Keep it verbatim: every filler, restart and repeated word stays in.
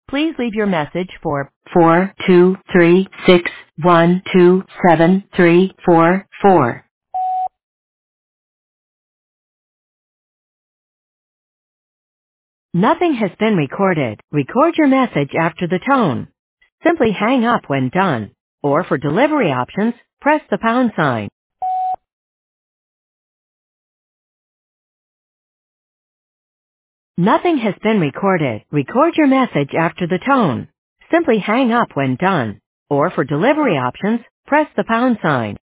Please leave your message for four two three six one two seven three four four. Nothing has been recorded. Record your message after the tone. Simply hang up when done. Or for delivery options, press the pound sign. Nothing has been recorded. Record your message after the tone. Simply hang up when done. Or for delivery options, press the pound sign.